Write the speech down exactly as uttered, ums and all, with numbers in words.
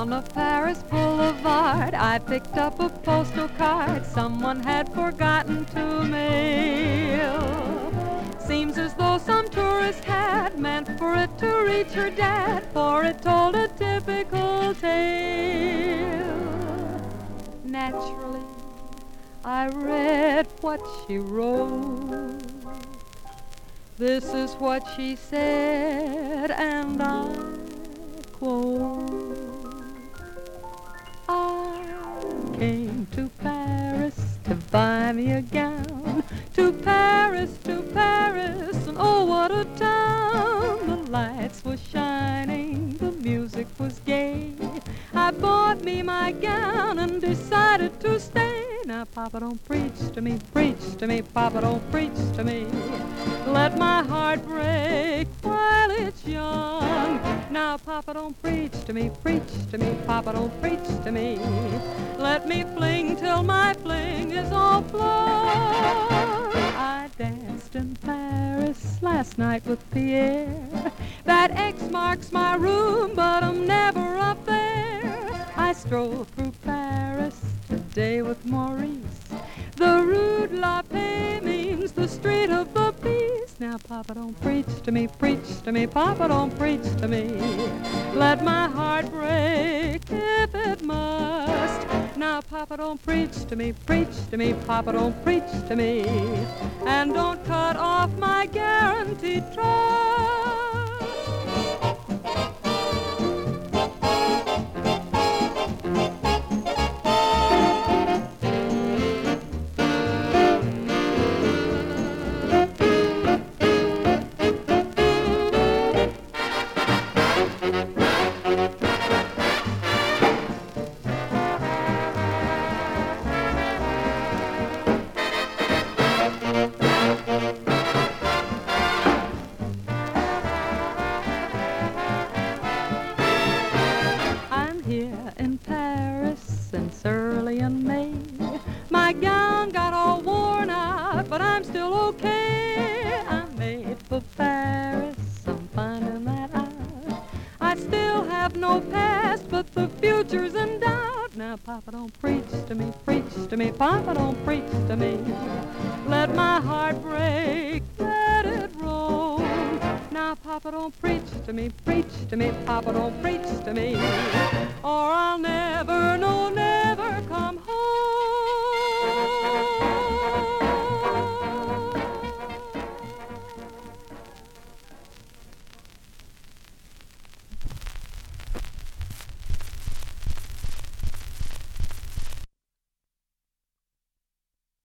On a Paris boulevard, I picked up a postal card someone had forgotten to mail. Seems as though some tourist had meant for it to reach her dad, for it told a typical tale. Naturally, I read what she wrote. This is what she said, and I quote, I came to Paris to buy me a gown, to Paris, to Paris, and oh, what a town. The lights were shining, the music was gay. I bought me my gown and decided to stay. Now, Papa, don't preach to me, preach to me, Papa, don't preach to me. Let my heart break while it's young. Now, Papa, don't preach to me, preach to me, Papa, don't preach to me. Let me fling till my fling is all flung. I danced in Paris last night with Pierre. That X marks my room, but I'm never up there. I strolled through Paris today with Maurice. The Rue de la Paix means the street of the peace. Now, Papa, don't preach to me, preach to me, Papa, don't preach to me. Let my heart break if it must. Now, Papa, don't preach to me, preach to me, Papa, don't preach to me. And don't cut off my guaranteed trust. In Paris since early in May. My gown got all worn out, but I'm still okay. I'm made for Paris, I'm finding that out. I still have no past, but the future's in doubt. Now, Papa, don't preach to me, preach to me, Papa, don't preach to me. Let my heart break, let it roll. Now, Papa, don't preach to me, preach to me, Papa, don't preach to me, or I'll never, no, never come home.